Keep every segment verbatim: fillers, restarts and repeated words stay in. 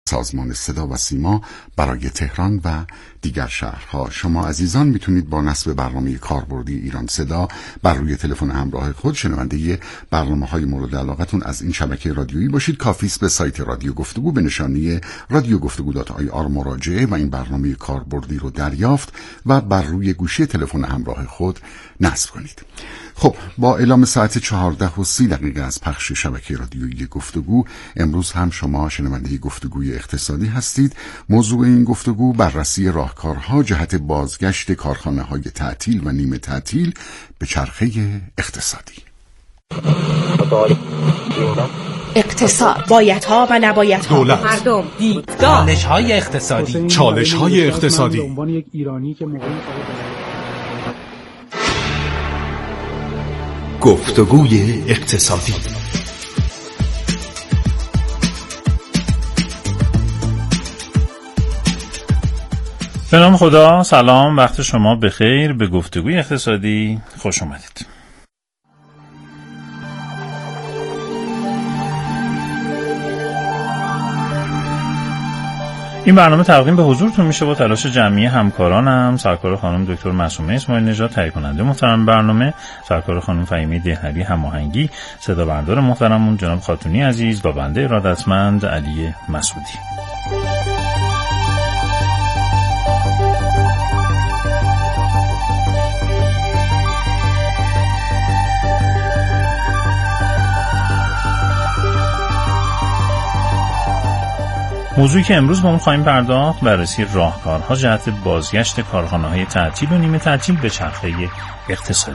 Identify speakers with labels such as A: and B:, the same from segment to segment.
A: سازمان صدا و سیما برای تهران و دیگر شهرها. شما عزیزان میتونید با نصب برنامه کاربردی ایران صدا بر روی تلفن همراه خود شنونده برنامه‌های مورد علاقتون از این شبکه رادیویی باشید. کافی است به سایت رادیو گفتگو به نشانی رادیو گفتگو دات آی آر مراجعه و این برنامه کاربردی رو دریافت و بر روی گوشی تلفن همراه خود نصب کنید. خب، با اعلام ساعت چهارده و سی دقیقه از پخش شبکه رادیویی گفتگو، امروز هم شما شنونده گفتگوی اقتصادی هستید. موضوع این گفتگو بررسی راهکارها جهت بازگشت کارخانه‌های تعطیل و نیمه تعطیل به چرخه اقتصادی.
B: اقتصاد، بایدها و نبایدها،
C: دولت،
B: مردم، دیدگاه،
C: چالش‌های اقتصادی، چالش‌های اقتصادی.
D: به عنوان یک ایرانی که موقعی
C: گفتگوی اقتصادی.
E: به نام خدا، سلام، وقت شما بخیر. به گفتگوی اقتصادی خوش اومدید. این برنامه تقدیم به حضورتون میشه با تلاش جمعی همکارانم، سرکار خانم دکتر معصومه اسماعیل نژاد تهیه کننده محترم برنامه، سرکار خانم فهیمه دهری هماهنگی، صدا بردار محترممون جناب خاتونی عزیز و بنده ارادتمند علی مسعودی. موضوعی که امروز با اون خواهیم پرداخت بررسی راهکارها جهت بازگشت کارخانه‌های تعطیل و نیمه تعطیل به چرخه اقتصادی.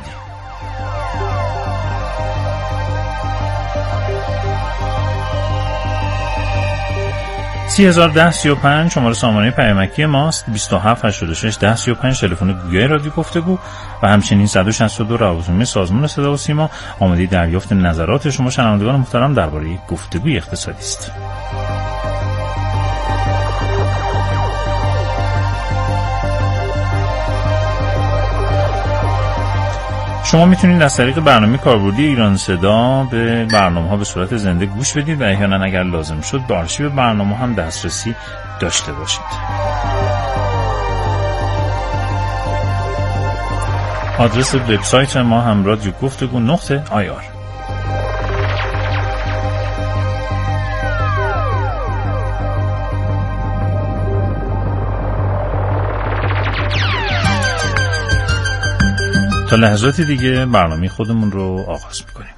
E: سی هزار ده سی و پنج شماره سامانه پیامکی ماست، بیست و هفت هشتاد و شش ده سی و پنج تلفن گوگل رادیو گفتگو و همچنین صد و شصت و دو روابط سازمان صدا و سیما. آماده دریافت نظرات شما شنوندگان محترم درباره گفتگوی اقتصادی است. شما میتونید از طریق برنامه کاربردی ایران صدا به برنامه‌ها به صورت زنده گوش بدید و احیانا اگر لازم شد به آرشیو برنامه هم دسترسی داشته باشید. آدرس وبسایت ما هم رادیو گفتگو نقطه آی آر. تا لحظاتی دیگه برنامه خودمون رو آغاز میکنیم.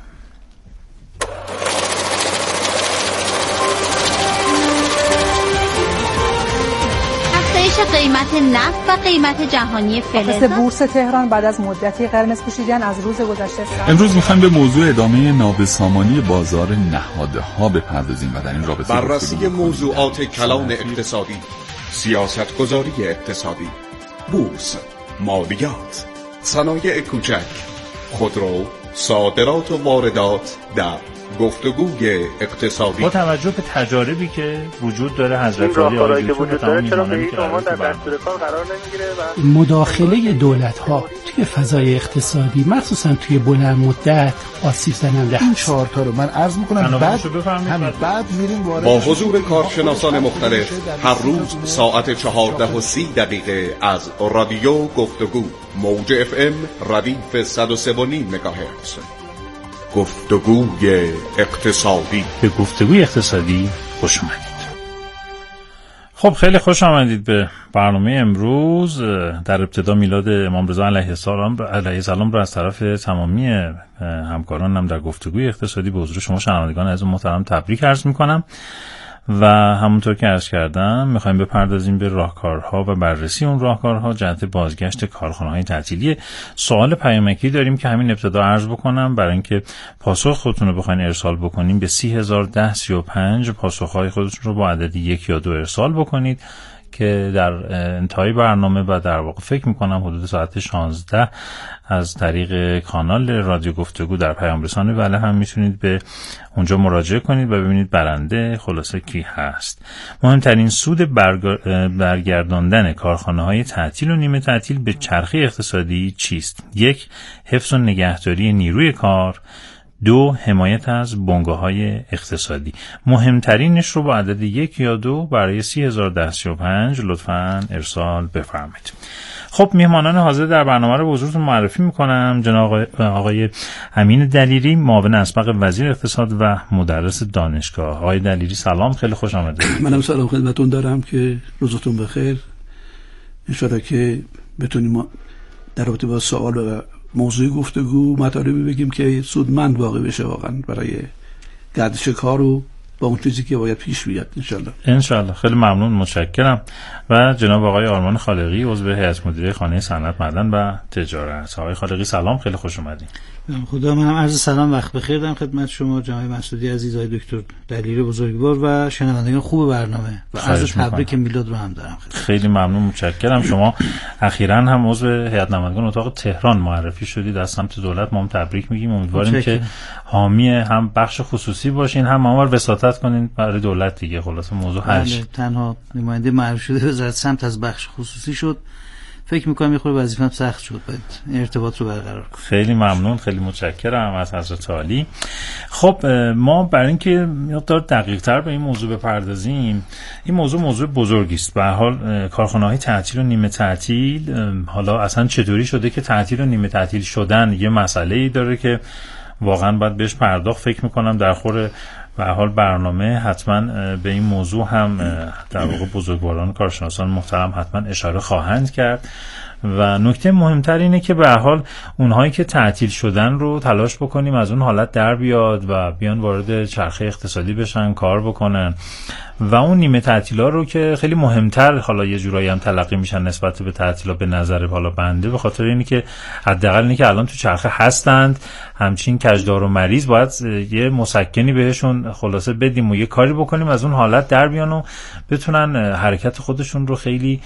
F: افزایش قیمت نفت و قیمت جهانی فلز.
G: بورس تهران بعد از مدتی قرمز پوشیدن از روز گذشته.
H: امروز میخوایم به موضوع ادامه نابسامانی بازار نهادها بپردازیم و در این رابطه
I: بررسی موضوعات کلان اقتصادی، سیاستگذاری اقتصادی، بورس، مالیات، صنایع کوچک، خودرو، صادرات و واردات در گفتگوی اقتصادی.
E: با توجه به تجاربی که وجود داره حضرت علی آقای دکتر تمام
J: چرا به شما در دستور کار قرار نمیگیره و
D: مداخله دولت‌ها توی فضای اقتصادی مخصوصا توی بلند مدت آسیب زننده
K: این چهار تا رو من عرض می‌کنم، بعد هم بعد میریم وارد
I: با حضور کارشناسان مختلف هر روز ساعت چهارده و سی دقیقه از رادیو گفتگو موج اف ام ردیف صد و سه و نیم مگاهرتز. گفتگوی اقتصادی.
E: به گفتگوی اقتصادی خوش آمدید. خب، خیلی خوش آمدید به برنامه امروز. در ابتدا میلاد امام رضا علیه السلام علیه السلام را از طرف تمامی همکارانم در گفتگوی اقتصادی به حضور شما شنوندگان عزیز و محترم تبریک عرض می‌کنم و همونطور که عرض کردم میخوایم بپردازیم به راهکارها و بررسی اون راهکارها جهت بازگشت کارخانه‌های تعطیلی. سوال پیامکی داریم که همین ابتدا عرض بکنم برای اینکه پاسخ خودتون رو بخواین ارسال بکنیم به سی هزار ده سی و پنج پاسخ‌های خودتون رو با عدد یک یا دو ارسال بکنید که در انتهای برنامه و در واقع فکر میکنم حدود ساعت شانزده از طریق کانال رادیو گفتگو در پیام رسانه وله هم میتونید به اونجا مراجعه کنید و ببینید برنده خلاصه کی هست. مهمترین سود برگرداندن کارخانه‌های تعطیل و نیمه تعطیل به چرخه اقتصادی چیست؟ یک، حفظ و نگهداری نیروی کار. دو، حمایت از بنگاه‌های اقتصادی. مهمترینش رو با عدد یک یا دو برای سی هزار ده سی و پنج لطفاً ارسال بفرمایید. خب میهمانان حاضر در برنامه رو بزرگتون معرفی میکنم. جناب آقای امین دلیری، معاون اسبق وزیر اقتصاد و مدرس دانشگاه. آقای دلیری سلام، خیلی خوش آمدید.
L: منم سلام خدمتتون دارم که روزتون بخیر. ان شاءالله که بتونیم در رابطه با سوال و موضوع گفتگو مطالبی بگیم که سودمند واقع بشه واقعا برای گردش کار و با اون چیزی که باید پیش بیاد انشالله.
E: انشالله. خیلی ممنون، متشکرم. و جناب آقای آرمان خالقی، عضو هیئت مدیره خانه صنعت معدن و تجارت. آقای خالقی سلام، خیلی خوش اومدید.
M: خدا، منم عرض سلام، وقت بخیر دارم خدمت شما جناب مسعودی عزیز، آقای دکتر دلیری بزرگوار و شنوندگان خوب برنامه و عرض تبریک میلاد رو هم دارم. خیلی,
E: خیلی ممنون، متشکرم. شما اخیراً هم عضو هیئت نمایندگان اتاق تهران معرفی شدید از سمت دولت. ما هم تبریک میگیم، امیدواریم که حامی هم بخش خصوصی باشین، هم مامور وساطت کنین برای دولت دیگه. خلاص موضوع حل شد.
M: تنها نماینده معرفی شده وزارت سمت از بخش خصوصی شد. فکر میکنم یه خورده وظیفه‌ام سخت شد، باید ارتباط رو برقرار کنم.
E: خیلی ممنون، خیلی متشکرم از حضرت عالی. خب ما برای اینکه مقدار دقیق‌تر به این موضوع بپردازیم، این موضوع موضوع بزرگی است. به هر حال کارخانه‌های تعطیل و نیمه تعطیل، حالا اصلا چطوری شده که تعطیل و نیمه تعطیل شدن یه مسئله‌ای داره که واقعا باید بهش پرداخت. فکر میکنم در خور به هر حال برنامه حتما به این موضوع هم در واقع بزرگواران کارشناسان محترم حتما اشاره خواهند کرد. و نکته مهمتر اینه که به هر حال اونهایی که تعطیل شدن رو تلاش بکنیم از اون حالت در بیاد و بیان وارد چرخه اقتصادی بشن، کار بکنن. و اون نیمه تعطیلا رو که خیلی مهمتر حالا یه جورایی هم تلقی میشن نسبت به تعطیلا به نظر حالا بنده، به خاطر اینی که حداقل اینی که الان تو چرخه هستند، همچین کجدار و مریض، باید یه مسکنی بهشون خلاصه بدیم و یه کاری بکنیم از اون حالت در بیان و بتونن حرکت خودشون رو خیلی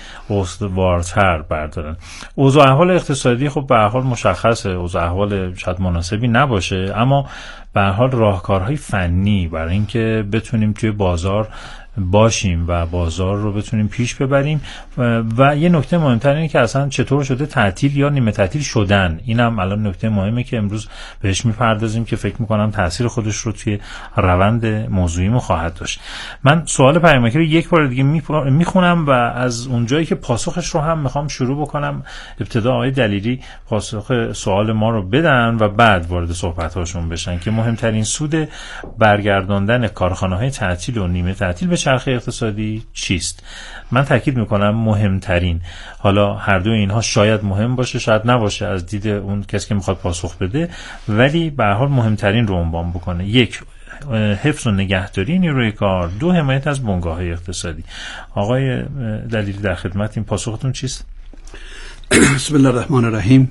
E: استوارتر بردارن. اوضاع احوال اقتصادی خب به هر حال مشخصه، اوضاع احوال شاید مناسبی نباشه، اما به هر حال راهکارهای فنی برای اینکه بتونیم توی بازار باشیم و بازار رو بتونیم پیش ببریم. و, و یه نکته مهمتر اینه که اصلا چطور شده تعطیل یا نیمه تعطیل شدن. اینم الان نکته مهمه که امروز بهش میپردازیم که فکر میکنم تاثیر خودش رو توی روند موضوعیمون خواهد داشت. من سوال پیامکی رو یک بار دیگه میخونم و از اونجایی که پاسخش رو هم میخوام شروع بکنم. ابتدا آقای دلیری پاسخ سوال ما رو بدن و بعد وارد صحبت‌هاشون بشن که مهمترین سود برگرداندن کارخانه‌های تعطیل و نیمه تعطیل به چرخه اقتصادی چیست. من تاکید میکنم مهمترین. حالا هر دو اینها شاید مهم باشه، شاید نباشه از دید اون کسی که میخواد پاسخ بده، ولی به هر حال مهمترین رو عنوان بکنه. یک، حفظ و نگهداری نیروی کار. دو، حمایت از بنگاه‌های اقتصادی. آقای دلیری در خدمت، این پاسختون چیست؟
L: بسم الله الرحمن الرحیم.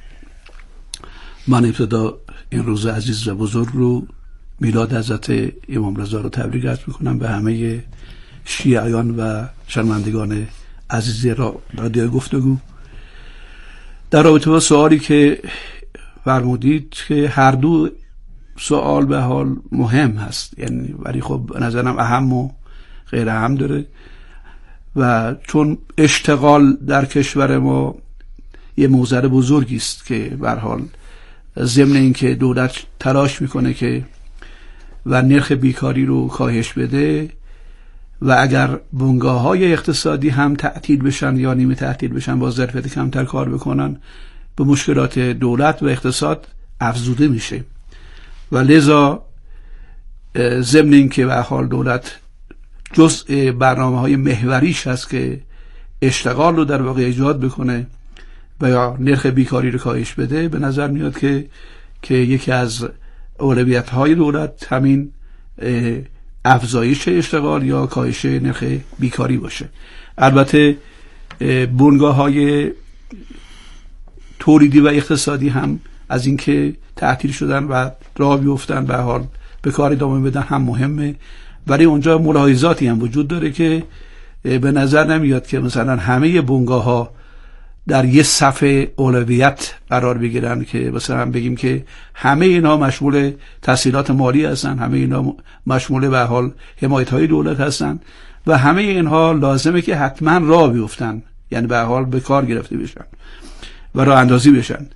L: من ابتدا این روز عزیز و بزرگ رو، میلاد حضرت امام رضا رو تبریک عرض میکنم به همه شیعیان و شنوندگان عزیز رادیو گفتگو. در رابطه با سوالی که فرمودید که هر دو سوال به حال مهم هست، یعنی ولی خب به نظرم اهم و غیر اهم داره و چون اشتغال در کشور ما یه موضوع بزرگی است که به هر حال ضمن این که دولت تلاش میکنه که و نرخ بیکاری رو کاهش بده و اگر بنگاه‌های اقتصادی هم تعطیل بشن یا نیمه تعطیل بشن با ظرفیت کمتر کار بکنن، به مشکلات دولت و اقتصاد افزوده میشه و لذا ضمن این که به حال دولت جزء برنامه‌های محوریش هست که اشتغال رو در واقع ایجاد بکنه و یا نرخ بیکاری رو کاهش بده، به نظر میاد که که یکی از اولویت‌های دولت همین افزایش اشتغال یا کاهش نرخ بیکاری باشه. البته بنگاه‌های تولیدی و اقتصادی هم از اینکه تعطیل شدن و راه بیفتن به حال به کار ادامه بدن هم مهمه، ولی اونجا ملاحظاتی هم وجود داره که به نظر نمیاد که مثلا همه بنگاه‌ها در یه صفحه اولویت قرار بگیرن که مثلا بگیم که همه اینا مشمول تسهیلات مالی هستن، همه اینا مشمول به حال حمایت‌های دولت هستن و همه اینها لازمه که حتما راه بیفتن، یعنی به حال به کار گرفته بشن و راه اندازی بشن.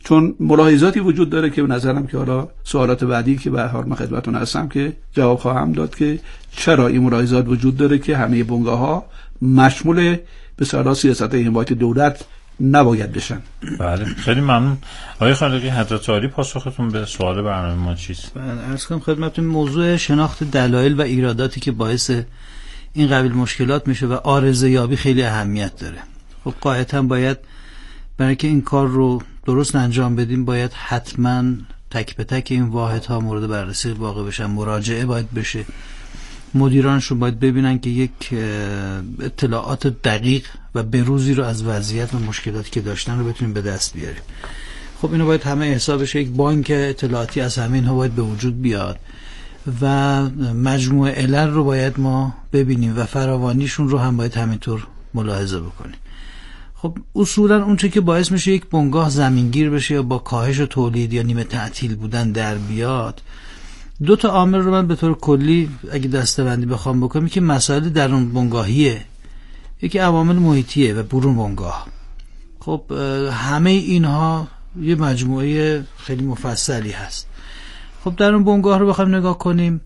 L: چون ملاحظاتی وجود داره که به نظرم که حالا سوالات بعدی که به هر حال من خدمتتون هستم که جواب خواهم داد که چرا این ملاحظات وجود داره که همه بنگاه‌ها مشمول به سالا سیاست حمایت دولت نباید بشن.
E: بله خیلی ممنون. آقای خالقی حضرت عالی پاسختون به سوال برنامه ما چیست؟
M: بله عرض کنم خدمتتون موضوع شناخت دلایل و ایراداتی که باعث این قبیل مشکلات میشه و عارضه یابی خیلی اهمیت داره. خب قاعدتاً باید برای که این کار رو درست انجام بدیم باید حتما تک به تک این واحدها مورد بررسی واقع بشن، مراجعه باید بشه، مدیرانشون باید ببینن که یک اطلاعات دقیق و بروزی رو از وضعیت و مشکلاتی که داشتن رو بتونیم به دست بیاریم. خب اینو باید همه حسابش یک بانک اطلاعاتی از همه اینها باید به وجود بیاد و مجموعه علل رو باید ما ببینیم و فراوانیشون رو هم باید همینطور ملاحظه بکنیم. خب اصولا اون چه که باعث میشه یک بنگاه زمینگیر بشه یا با کاهش تولید یا نیمه تعطیل بودن در بیاد، دو تا عامل رو من به طور کلی اگه دسته‌بندی بخوام بکنم که مسائل درون بنگاهیه، یکی عوامل محیطیه و برون بنگاه. خب همه اینها یه مجموعه خیلی مفصلی هست. خب درون بنگاه رو بخوایم نگاه کنیم،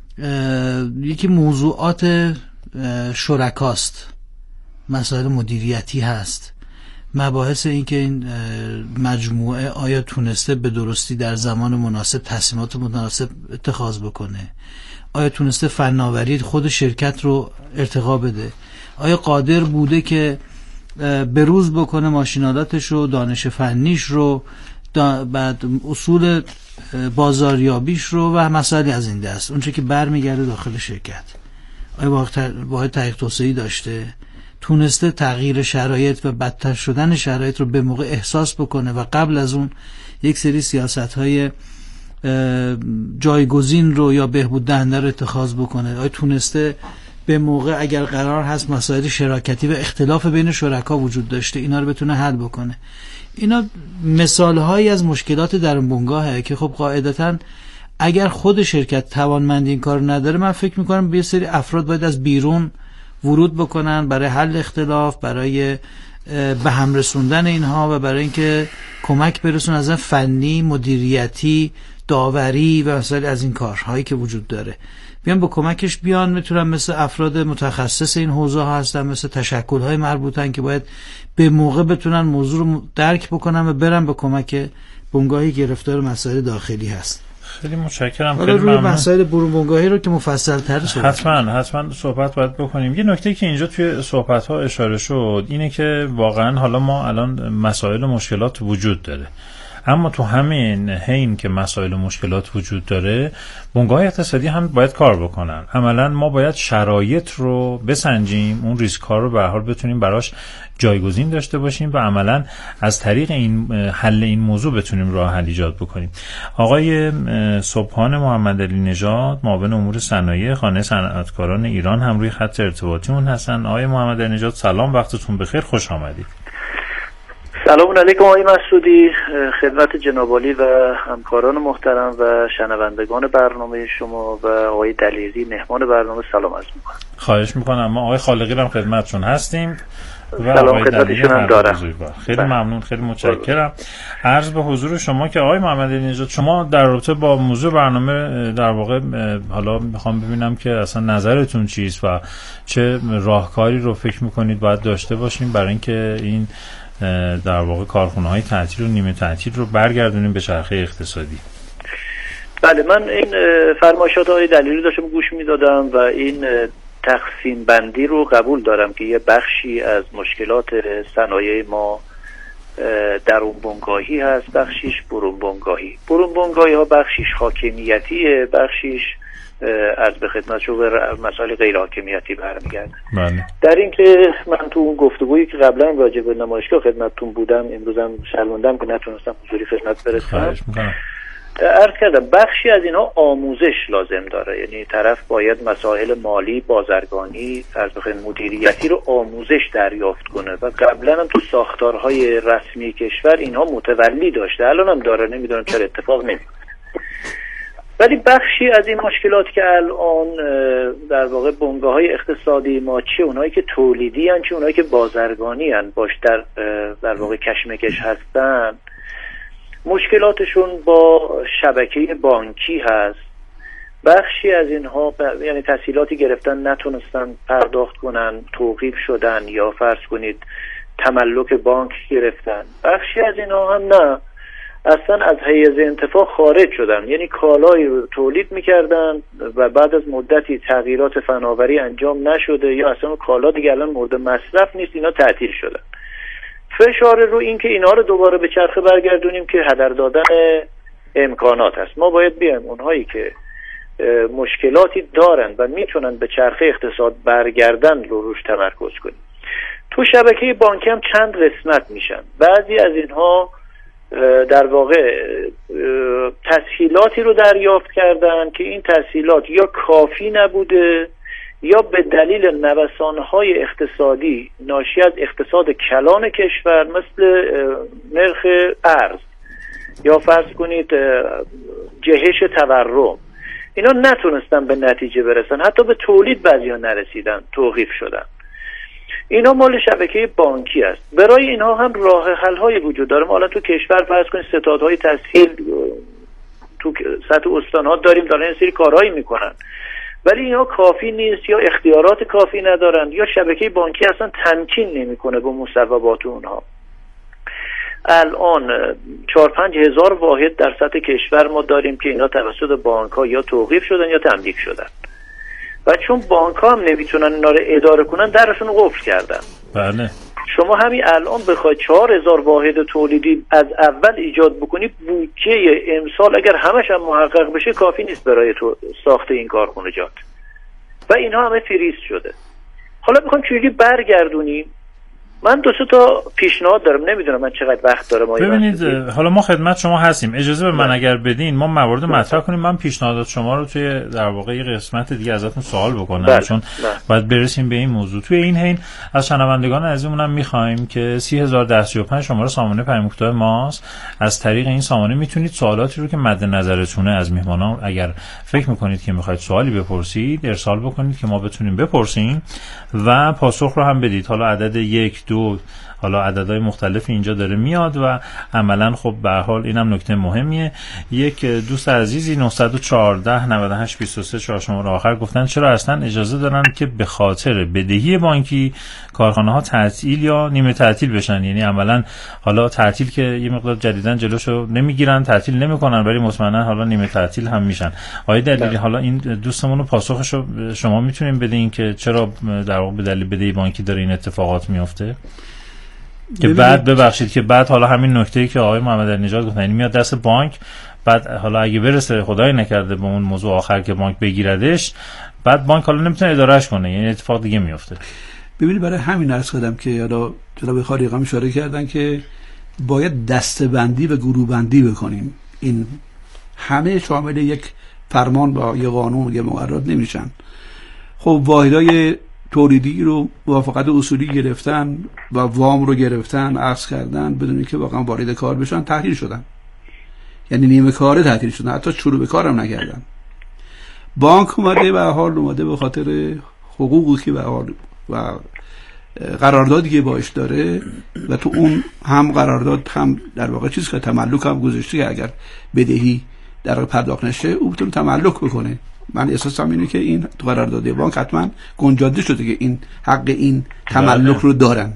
M: یکی موضوعات شرکاست، مسائل مدیریتی هست، مباحث این که این مجموعه آیا تونسته به درستی در زمان مناسب تصمیمات مناسب اتخاذ بکنه، آیا تونسته فناوری خود شرکت رو ارتقا بده، آیا قادر بوده که بروز بکنه ماشینالاتش رو، دانش فنیش رو، بعد اصول بازاریابیش رو و مسائلی از این دست، اونچه که برمیگرده داخل شرکت. آیا باید تحقیق توسعه‌ای داشته، تونسته تغییر شرایط و بدتر شدن شرایط رو به موقع احساس بکنه و قبل از اون یک سری سیاست‌های جایگزین رو یا بهبود دهنده رو اتخاذ بکنه، آیا تونسته به موقع اگر قرار هست مسائل شراکتی و اختلاف بین شرکا وجود داشته اینا رو بتونه حل بکنه. اینا مثال‌هایی از مشکلات در بنگاهه که خب قاعدتاً اگر خود شرکت توانمندی این کار نداره، من فکر می‌کنم به سری افراد باید از بیرون ورود بکنن برای حل اختلاف، برای به هم رسوندن اینها و برای اینکه کمک برسون از فنی، مدیریتی، داوری و مسائل از این کارهایی که وجود داره بیان با کمکش بیان. میتونن مثل افراد متخصص این حوزه ها هستن، مثل تشکل‌های مربوطن که باید به موقع بتونن موضوع رو درک بکنن و برن با کمک بنگاهی گرفتار مسائل داخلی هست.
E: خیلی متشکرم.
M: خیلی ممنون. مسائل برون بنگاهی رو که مفصل تر صحبت
E: حتما حتما صحبت باید بکنیم. یه نکته که اینجا توی صحبت ها اشاره شد اینه که واقعا حالا ما الان مسائل و مشکلات وجود داره، اما تو همین حین که مسائل و مشکلات وجود داره بنگاه اقتصادی هم باید کار بکنن. عملا ما باید شرایط رو بسنجیم، اون ریسک ها رو به هر حال بتونیم براش جایگزین داشته باشیم و عملا از طریق این حل این موضوع بتونیم راه حل ایجاد بکنیم. آقای سبحان محمد علی نژاد، معاون امور صنایع خانه صنعتکاران ایران هم روی خط ارتباطیمون هستن. آقای محمد علی نژاد سلام، وقتتون بخیر، خوش آمدید.
J: سلام علیکم آقای مسعودی، خدمت جناب عالی و همکاران محترم و شنوندگان برنامه شما و آقای دلیری مهمان برنامه سلام عرض می‌کنم.
E: خواهش می‌کنم. ما آقای خالقی هم خدمتتون هستیم و
J: سلام خدمتشون هم دارم.
E: خیلی ممنون، خیلی متشکرم. عرض به حضور شما که آقای محمد علی نژاد، شما در رابطه با موضوع برنامه در واقع حالا میخوام ببینم که اصلا نظرتون چیست و چه راهکاری رو فکر می‌کنید باید داشته باشیم برای اینکه این در واقع کارخونه‌های تعطیل و نیمه تعطیل رو برگردونیم به چرخه اقتصادی.
J: بله، من این فرمایشات آقای دلیری داشتم گوش میدادم و این تقسیم بندی رو قبول دارم که یه بخشی از مشکلات صنایع ما درون بنگاهی هست، بخشیش برون بنگاهی. برون بنگاهی ها بخشیش حاکمیتیه، بخشیش از به خدمت شو به مسائل غیر حاکمیتی برمیگرده.
E: بله.
J: در این که من تو اون گفتگویی که قبلا راجع به نمایشگاه خدمتتون بودم، امروزم شرمندم که نتونستم حضوری خدمت برسم. عرض کردم بخشی از اینها آموزش لازم داره، یعنی طرف باید مسائل مالی، بازرگانی، از به خدمت مدیریتی رو آموزش دریافت کنه و قبلا هم تو ساختارهای رسمی کشور اینها متولی داشته، الان هم داره، نمیدونم چرا اتفاق نمیفته. ولی بخشی از این مشکلات که الان در واقع بنگاه‌های اقتصادی ما، چه اونایی که تولیدی هن چه اونایی که بازرگانی هن، باش در در واقع کشمکش هستن، مشکلاتشون با شبکه بانکی هست. بخشی از اینها ب... یعنی تسهیلاتی گرفتن نتونستن پرداخت کنن، توقیف شدن، یا فرض کنید تملک بانک گرفتن. بخشی از اینها هم نه، اصلا از حیز انتفاع خارج شدن، یعنی کالایی رو تولید میکردن و بعد از مدتی تغییرات فناوری انجام نشده یا اصلا کالا دیگه الان مورد مصرف نیست، اینا تعطیل شدن. فشار رو این که اینا رو دوباره به چرخه برگردونیم که هدر دادن امکانات هست. ما باید بیایم اونهایی که مشکلاتی دارن و میتونن به چرخه اقتصاد برگردن رو روش تمرکز کنیم. تو شبکه بانکی هم چند قسمت میشن. بعضی از اینها در واقع تسهیلاتی رو دریافت کردن که این تسهیلات یا کافی نبوده یا به دلیل نوسان‌های اقتصادی ناشی از اقتصاد کلان کشور مثل نرخ ارز یا فرض کنید جهش تورم، اینا نتونستن به نتیجه برسن، حتی به تولید بعضیا نرسیدن، توقیف شدن. اینا مال شبکه بانکی است. برای اینها هم راه حل های وجود داره. ما الان تو کشور فرض کنید ستادهای تسهیل تو سطح استان‌ها داریم، دارن این سری کارهایی میکنن، ولی اینا کافی نیست، یا اختیارات کافی ندارن، یا شبکه بانکی اصلا تمکین نمیکنه با مصوبات اونها. الان چهار پنج هزار واحد در سطح کشور ما داریم که اینا توسط بانک ها یا توقیف شدن یا تملیک شدن و چون بانک ها هم نمیتونن اینا رو اداره کنن درشون رو قفل کردن.
E: بله.
J: شما همین الان بخواید چهار هزار واحد تولیدی از اول ایجاد بکنی، بودجه امسال اگر همش هم محقق بشه کافی نیست برای تو ساخت این کارخانجات و اینها همه فریز شده. حالا میخوام چجوری برگردونیم؟ من دو سه تا پیشنهاد دارم، نمیدونم من چقدر وقت دارم.
E: ببینید حالا ما خدمت شما هستیم، اجازه به من اگر بدین ما موارد مطرح کنیم. من پیشنهادات شما رو توی در واقع یه قسمت دیگه ازتون سوال بکنم بله. چون بله. باید برسیم به این موضوع. توی این حین از شنوندگان عزیزمون هم می‌خوایم که سه هزار و ده و سی و پنج شماره سامانه پیام کوتاه ماست، از طریق این سامانه میتونید سوالاتی رو که مد نظرتونه از میهمانان اگر فکر می‌کنید که می‌خواید سوالی بپرسید ارسال بکنید که ما بتونیم بپرسیم و پاسخ رو هم بدید. حالا عدد یک دو حالا عددهای مختلفی اینجا داره میاد و عملا خب به هر حال اینم نکته مهمیه. یک دوست عزیزی نه یک چهار نه هشت دو سه چهار شماره آخر گفتن چرا اصلا اجازه دارن که به خاطر بدهی بانکی کارخانه ها تعطیل یا نیمه تعطیل بشن؟ یعنی عملا حالا تعطیل که یه مقدار جدیدن جلوشو نمیگیرن، تعطیل نمیکنن، ولی مطمئنا حالا نیمه تعطیل هم میشن. آیا دلیلی حالا این دوستمون رو پاسخشو شما میتونین بدین که چرا در واقع به دلیل بدهی بانکی داره این اتفاقات میفته؟ که بعد ببخشید که بعد حالا همین نکته‌ای که آقای محمد علی نژاد گفتن، یعنی میاد دست بانک، بعد حالا اگه برسه خدای نکرده به اون موضوع آخر که بانک بگیردش، بعد بانک حالا نمیتونه ادارهش کنه، یعنی اتفاق دیگه میفته.
L: ببینید برای همین عرض کردم که حالا جناب خالیقا اشاره کردن که باید دسته‌بندی و گروه‌بندی بکنیم. این همه شامل یک فرمان با یه قانون یا مقررات نمیشن. خب واحدهای تولیدی رو موافقت اصولی گرفتن و وام رو گرفتن، عقد کردن بدون اینکه واقعا وارد کار بشن، تعطیل شدن. یعنی نیمه کاره تعطیل شدن، حتی شروع به کارم نکردن. بانک اومده و حال اومده به خاطر حقوقی که به حال و قراردادی که باش داره و تو اون هم قرارداد هم در واقع چیز که تملک هم گذاشته که اگر بدهی در پرداخت نشه او بتونه تملک بکنه. من احساسم اینه که این تو قرارداد بانک حتما گنجانده شده که این حق این تملک رو دارن.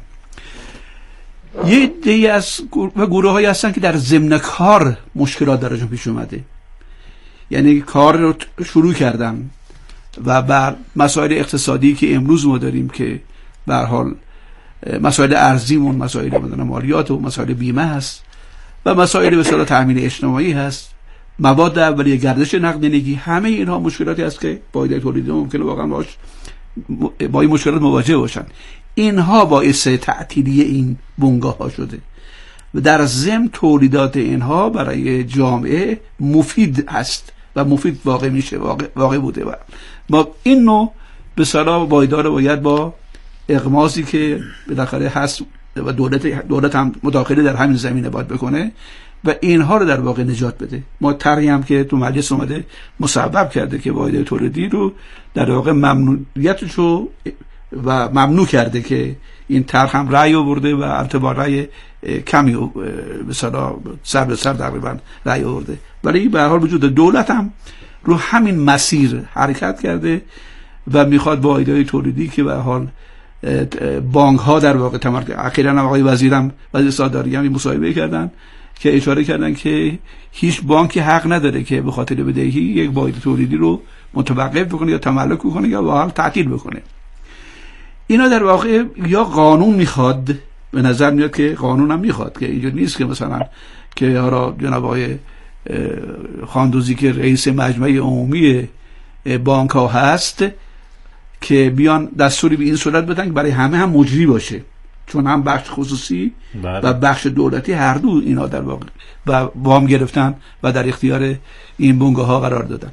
L: یه عده‌ای از گروه هایی هستن که در ضمن کار مشکلات درشون پیش اومده، یعنی کار رو شروع کردن و بر مسائل اقتصادی که امروز ما داریم که به هر حال مسائل ارزیمون، مسائل مالیات و مسائل بیمه هست و مسائل به اصطلاح تامین اجتماعی هست، مواد اولیه، گردش نقدینگی، همه اینها مشکلاتی است که واحدهای تولیدی ممکنه واقعا باش با این مشکلات مواجه باشن. اینها باعث تعطیلی این بنگاه ها شده و در ضمن تولیدات اینها برای جامعه مفید هست و مفید واقع میشه، واقع, واقع بوده و ما این نوع به صلاح واحدها رو باید با اغماضی که بالاخره هست و دولت دولت هم مداخله در همین زمینه باید بکنه و اینها رو در واقع نجات بده. ما طرحی هم که تو مجلس اومده مصوب کرده که واحدهای تولیدی رو در واقع ممنوعیتش رو و ممنوع کرده که این طرح هم رأی آورده و البته با رأی کمی مثلا سر به سر تقریبا رأی آورده، ولی به هر حال وجود دولت هم رو همین مسیر حرکت کرده و میخواد با ایده تولیدی که به هر حال بانک ها در واقع تمرکز. اخیراً هم آقای وزیرم وزیر ساداری هم مصاحبه کردن که اشاره کردن که هیچ بانکی حق نداره که به خاطر بدهی یک واحد تولیدی رو متوقف بکنه یا تملک کنه یا با حال تعطیل بکنه. اینا در واقع یا قانون میخواد، به نظر میاد که قانون هم میخواد که اینجور نیست که مثلا که حالا جناب آقای خاندوزی که رئیس مجمع عمومی بانک ها هست که بیان دستوری به این صورت بدن که برای همه هم مجری باشه، چون هم بخش خصوصی بله. و بخش دولتی هر دو اینا در واقع و وام گرفتن و در اختیار این بنگاه ها قرار دادن.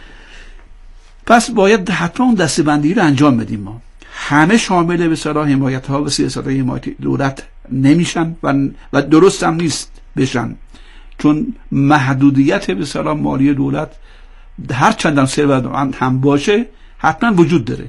L: پس باید حتما اون دسته‌بندی رو انجام بدیم. ما همه شامل به اصطلاح حمایت ها و سیاست های حمایتی دولت نمیشن و, و درست هم نیست بشن، چون محدودیت به اصطلاح مالی دولت هر چندان ثروتمند هم باشه حتما وجود داره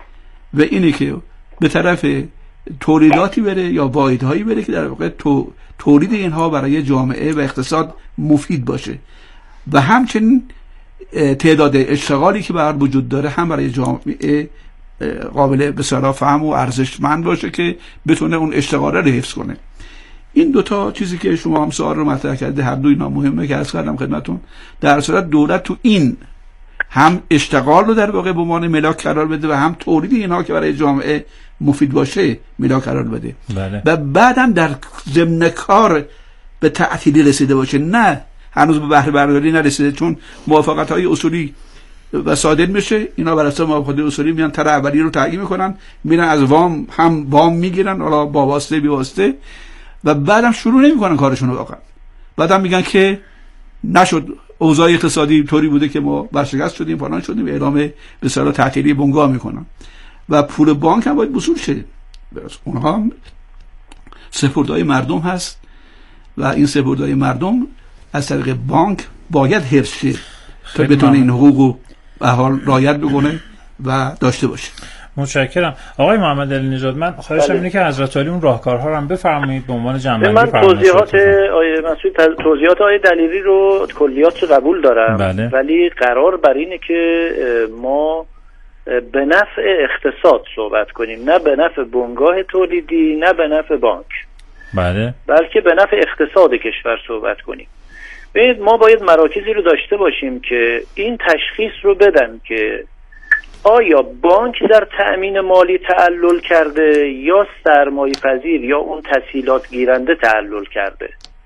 L: و اینه که به طرف تولیداتی بره یا واحدهایی بره که در واقع تو تولید اینها برای جامعه و اقتصاد مفید باشه و همچنین تعداد اشتغالی که برای وجود داره هم برای جامعه قابل به اصطلاح فهم و ارزشمند باشه که بتونه اون اشتغال رو حفظ کنه. این دوتا چیزی که شما هم سوال رو مطرح کرده هر دو اینا مهمه که عرض کردم خدمتتون. در صورت دولت تو این هم اشتغال رو در واقع به عنوان ملاک قرار بده و هم تولید اینها که برای جامعه مفید باشه ملاک قرار بده
E: بله.
L: و بعدم در ضمن کار به تعطیلی رسیده باشه، نه هنوز به بهره برداری نرسیده، چون موافقت های اصولی و صادر میشه، اینا بر اساس موافقت اصولی میان طرح اولی رو تعیین میکنن، میرن از وام هم وام میگیرن حالا با واسطه بی واسطه و بعدم شروع نمیکنن کارشون رو واقعا. بعدم میگن که نشد، اوضاع اقتصادی طوری بوده که ما ورشکست شدیم فلان شدیم، اعلام به اصطلاح تعطیلی بنگاه میکنن و پول بانک هم باید وصول شه. اونها هم سپرده‌های مردم هست و این سپرده‌های مردم از طریق بانک باید حفظ شه تا بتونه این حقوقو به حال رعایت بکنه و داشته باشه.
E: متشکرم. آقای محمد علی نژاد، من خواهشم اینه که حضرت عالی اون راهکارها رو هم بفرمایید به عنوان جنبندی.
J: من توضیحات آیه مسعود توضیحات آیه دلیری رو کلیات رو قبول دارم
E: بله.
J: ولی قرار بر اینه که ما به نفع اقتصاد صحبت کنیم، نه به نفع بنگاه تولیدی، نه به نفع بانک،
E: بله،
J: بلکه به نفع اقتصاد کشور صحبت کنیم. ببینید ما باید مراکزی رو داشته باشیم که این تشخیص رو بدن که آیا بانک در تأمین مالی تعلل کرده یا سرمایه پذیر یا اون تسهیلات گیرنده تعلل کرده،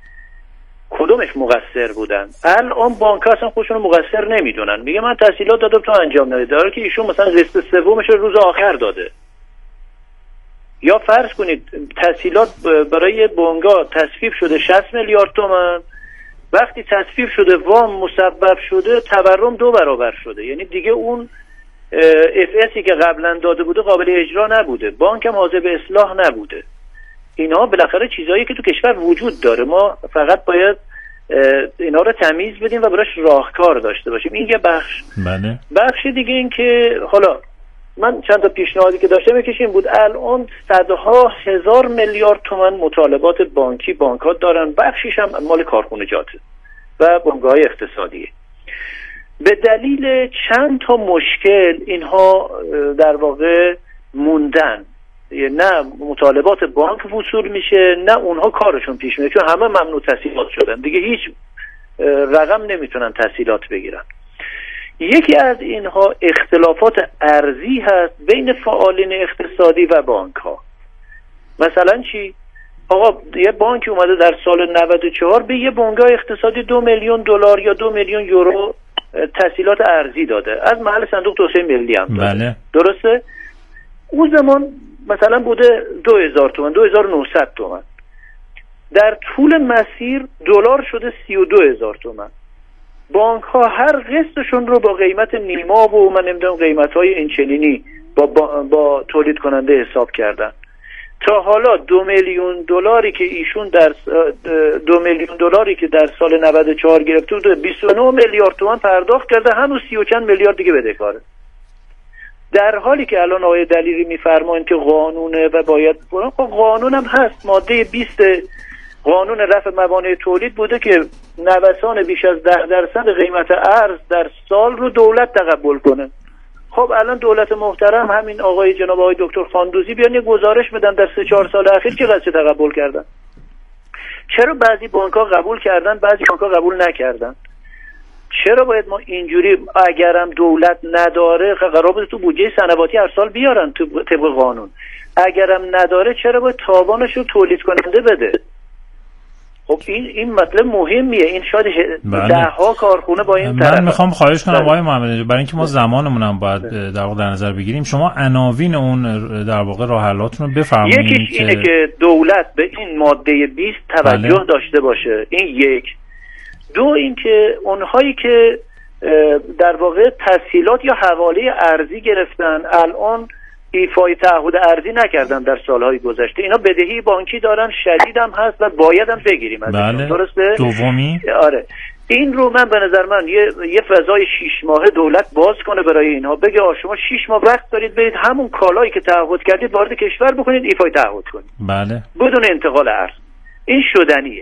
J: کدومش مقصر بودن. الان بانک ها اصلا خودشون مقصر نمیدونن، میگه من تسهیلات دادم تو انجام ندادی، داره که ایشون مثلا قسط سومش رو روز آخر داده. یا فرض کنید تسهیلات برای بنگاه تصفیه شده شصت میلیارد تومان، وقتی تصفیه شده وام مسبب شده تورم دو برابر شده، یعنی دیگه اون اف اسی که قبلا داده بوده قابل اجرا نبوده، بانک هم حاضر به اصلاح نبوده. اینا بالاخره چیزایی که تو کشور وجود داره، ما فقط باید اینا رو تمیز بدیم و براش راهکار داشته باشیم. این یه بخش.
E: بله.
J: بخش دیگه این که حالا من چند تا پیشنهادی که داشتم یکیش بود، الان صدها هزار میلیارد تومان مطالبات بانکی بانک‌ها دارن، بخشیش هم مال کارخونجاته و بنگاه‌های اقتصادیه. به دلیل چند تا مشکل اینها در واقع موندن، نه مطالبات بانک وصول میشه نه اونها کارشون پیش میره، چون همه ممنوع تسهیلات شدن دیگه، هیچ رقم نمیتونن تسهیلات بگیرن. یکی از اینها اختلافات ارزی هست بین فعالین اقتصادی و بانک ها. مثلا چی؟ آقا یه بانکی اومده در سال نود و چهار به یه بنگاه اقتصادی دو میلیون دلار یا دو میلیون یورو تسهیلات ارزی داده، از محل صندوق توسعه ملی هم داده.
E: بله.
J: درسته؟ اون زمان مثلا بوده دو هزار تومان، دو هزار و نهصد تومان، در طول مسیر دلار شده سی و دو هزار تومان. بانک ها هر قسطشون رو با قیمت نیما و من نمیدونم قیمت های اینچنینی با, با, با تولید کننده حساب کردن. تا حالا دو میلیون دلاری که ایشون در دو میلیون دلاری که در سال نود و چهار گرفته بود بیست و نه میلیارد تومان پرداخت کرده، هنوز سی و چند میلیارد دیگه بدهکاره. در حالی که الان آقای دلیری میفرمایند که قانونه و باید قانون هم هست. ماده بیست قانون رفع موانع تولید بوده که نوسان بیش از ده درصد قیمت ارز در سال رو دولت تقبل کنه. خب الان دولت محترم همین آقای جناب آقای دکتر خاندوزی بیان یه گزارش بدن در سه چهار سال اخیر چقدر چه تقبل کردن. چرا بعضی بانک‌ها قبول کردن بعضی بانک‌ها قبول نکردن؟ چرا باید ما اینجوری اگرم دولت نداره قرار بود تو بودجه سنواتی هر سال بیارن تو طبق قانون، اگرم نداره چرا باید تاوانش رو تولید کننده بده؟ خب این این مطلب مهمیه. این شاید
E: بله.
J: ده ها کارخونه با این طرف.
E: من میخوام خواهش کنم آقای محمد نژاد برای اینکه ما زمانمون هم باید در واقع در نظر بگیریم، شما عناوین اون در واقع راه حلاتون رو بفرمایید.
J: یکیش که... اینه که دولت به این ماده بیست توجه بله. داشته باشه. این یک. دو اینکه اونهایی که در واقع تسهیلات یا حواله ارزی گرفتن الان ایفای تعهد ارزی نکردن در سالهای گذشته، اینا بدهی بانکی دارن شدید هم هست و باید هم بگیریم از
E: بله.
J: درسته؟
E: دومی
J: آره این رو من به نظر من یه, یه فضای شیش ماهه دولت باز کنه برای اینها، بگه شما شیش ماه وقت دارید برید همون کالایی که تعهد کردید وارد کشور بکنید ایفای تعهد کنید
E: بله.
J: بدون انتقال ارز. این شدنیه.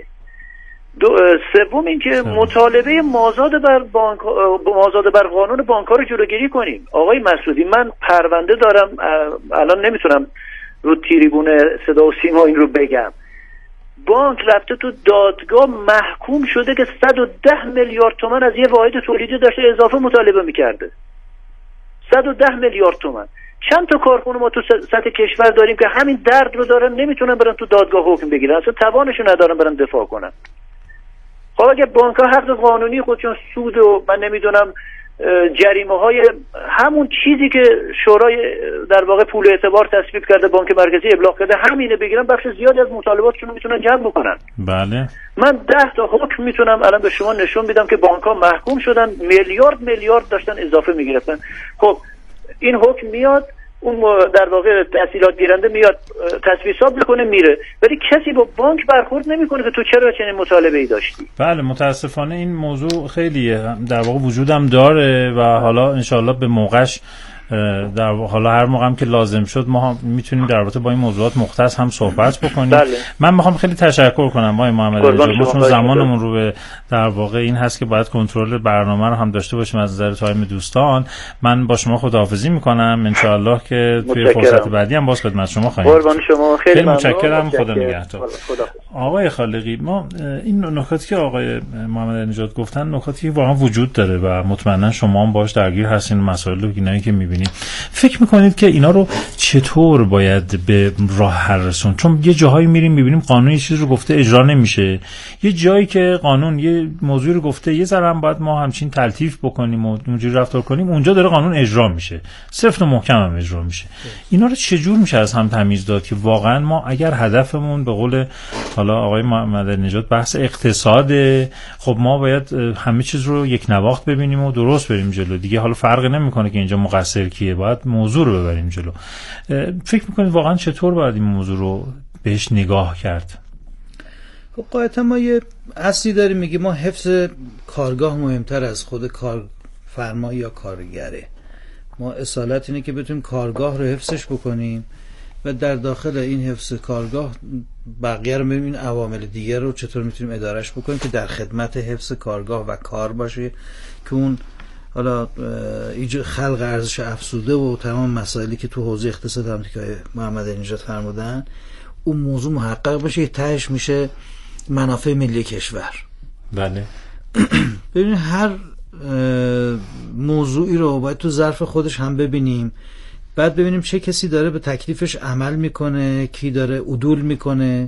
J: سوم این که مطالبه مازاد بر بانک مازاد بر قانون بانک‌ها رو جلوگیری کنیم. آقای مسعودی من پرونده دارم الان نمیتونم رو تریبون صدا و سیما این رو بگم. بانک رفته تو دادگاه محکوم شده که صد و ده میلیارد تومان از یه واحد تولیدی داشته اضافه مطالبه میکرده. صد و ده میلیارد تومان. چند تا کارخونه ما تو سطح کشور داریم که همین درد رو دارن نمیتونن برن تو دادگاه حکم بگیرن، اصلا توانشو ندارن برن دفاع کنن. خب اگه بانک ها حق قانونی خودشون سود و من نمیدونم جریمه های همون چیزی که شورای در واقع پول اعتبار تصویب کرده بانک مرکزی ابلاغ کرده همینه بگیرن، بخش زیادی از مطالباتشون رو میتونن جلب بکنن.
E: بله
J: من ده تا حکم میتونم الان به شما نشون بدم که بانک ها محکوم شدن میلیارد میلیارد داشتن اضافه میگرفتن. خب این حکم میاد اون در واقع تحصیلات گیرنده میاد تصویب حساب میکنه میره، ولی کسی با بانک برخورد نمیکنه که تو چرا چنین مطالبه ای داشتی.
E: بله متاسفانه این موضوع خیلی در واقع وجودم داره و حالا انشالله به موقعش در حالا هر موقع هم که لازم شد ما میتونیم در رابطه با این موضوعات مختص هم صحبت بکنیم.
J: بله.
E: من میخوام خیلی تشکر کنم آقای محمد نژاد، ما چون زمانمون رو به در واقع این هست که باید کنترل برنامه رو هم داشته باشیم از نظر تایم دوستان. من با شما خداحافظی میکنم، ان شاء الله که توی فرصت بعدی هم باز خدمت شما خواهیم.
J: قربان شما، خیلی
E: متشکرم. خدا نگهدار. آقای خالقی ما این نکاتی که آقای محمد نژاد گفتن نکاتی واقعا وجود داره و مطمئنا شما هم باهاش درگیر هستین، مسائل اینایی که میبینید. فکر میکنید که اینا رو چطور باید به راه حل رسون؟ چون یه جاهایی میریم میبینیم قانون یه چیز رو گفته اجرا نمیشه، یه جایی که قانون یه موضوع رو گفته یه ذره هم باید ما همچین تلطیف بکنیم و اونجوری رفتار کنیم، اونجا داره قانون اجرا میشه، سفت و محکم هم اجرا میشه. اینا رو چجور میشه از هم تمیز داد که واقعا ما اگر هدفمون به قول حالا آقای محمد نژاد بحث اقتصاده، خب ما باید همه چیز رو یک نواخت ببینیم و درست بریم جلو دیگه. حالا فرق نمیکنه که اینجا مقصر کیه، باید موضوع رو ببریم جلو. فکر میکنید واقعا چطور باید این موضوع رو بهش نگاه کرد؟
M: خب قاعدتا ما یه اصلی داریم میگه ما حفظ کارگاه مهمتر از خود کارفرما یا کارگره. ما اصالت اینه که بتونیم کارگاه رو حفظش بکنیم و در داخل این حفظ کارگاه بقیه رو ببینیم عوامل دیگر رو چطور میتونیم ادارش بکنیم که در خدمت حفظ کارگاه و کار باشه که اون حالا ایجاد خلق ارزش افزوده و تمام مسائلی که تو حوزه اقتصاد هم که محمد نژاد فرمودن اون موضوع محقق بشه، تهش میشه منافع ملی کشور.
E: بله
M: ببینید هر موضوعی رو باید تو ظرف خودش هم ببینیم، بعد ببینیم چه کسی داره به تکلیفش عمل میکنه، کی داره عدول میکنه.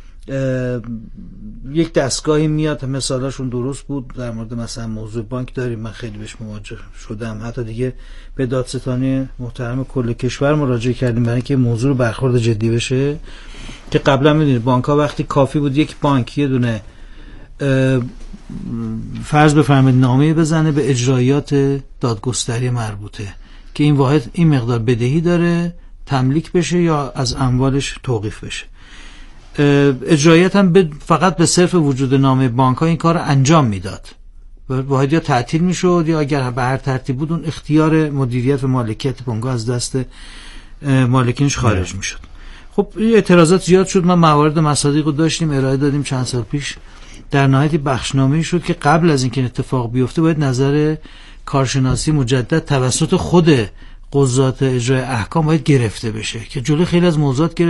M: یک دستگاهی میاد مثالاشون درست بود در مورد مثلا موضوع بانک داریم، من خیلی بهش مواجه شدم، حتی دیگه به دادستانی محترم کل کشور مراجعه کردیم برای اینکه موضوع رو برخورد جدی بشه. که قبلا میدونید بانک ها وقتی کافی بود یک بانک یه دونه فرض بفرمایید نامه بزنه به اجرایات دادگستری مربوطه که این واحد این مقدار بدهی داره تملیک بشه یا از اموالش توقیف بشه، اجرایات هم فقط به صرف وجود نامه بانک ها این کار انجام میداد واحد یا تعطیل میشد یا اگر به هر ترتیب بود اون اختیار مدیریت و مالکیت بنگاه از دست مالکینش خارج میشد. خب این اعتراضات زیاد شد، ما موارد مصادیق رو داشتیم ارائه دادیم چند سال پیش. در نهایت بخشنامه‌ای شد که قبل از اینکه اتفاق بیفته باید نظر کارشناسی مجدد توسط خود قضات اجرای احکام باید گرفته بشه که جلوی خیلی از موضوعات